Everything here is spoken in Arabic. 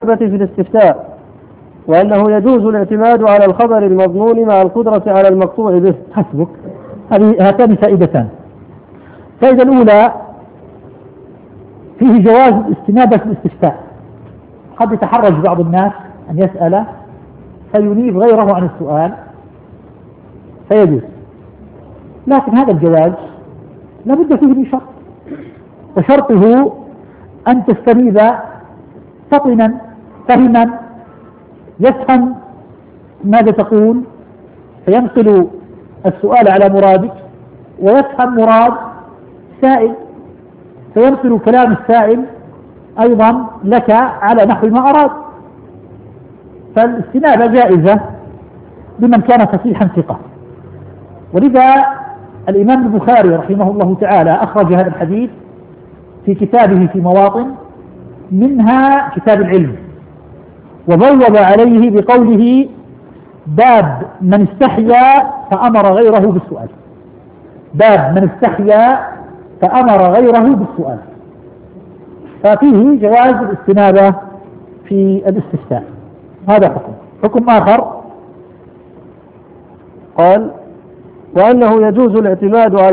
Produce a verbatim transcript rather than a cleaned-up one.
في الاستفتاء، وأنه يجوز الاعتماد على الخبر المضمون مع القدرة على المقطوع به. حسبك. هذه هاتان فائدتان. الفائدة الأولى فيه جواز الاستنابة في الاستفتاء. قد يتحرج بعض الناس أن يسأل فينيب غيره عن السؤال فيجوز، لكن هذا الجواز لا بد فيه من شرط، وشرطه أن تستنيب فطنا فهما يفهم ماذا تقول فينقل السؤال على مرادك، ويفهم مراد سائل فينقل كلام السائل أيضا لك على نحو ما أراد. فالاستنابة جائزة لمن كان فصيحا ثقة. ولذا الإمام البخاري رحمه الله تعالى أخرج هذا الحديث في كتابه في مواطن، منها كتاب العلم، وبوب عليه بقوله: باب من استحيا فأمر غيره بالسؤال. باب من استحيا فأمر غيره بالسؤال. ففيه جواز الاستنابة في الاستفتاء. هذا حكم. حكم آخر قال: وأنه يجوز الاعتماد على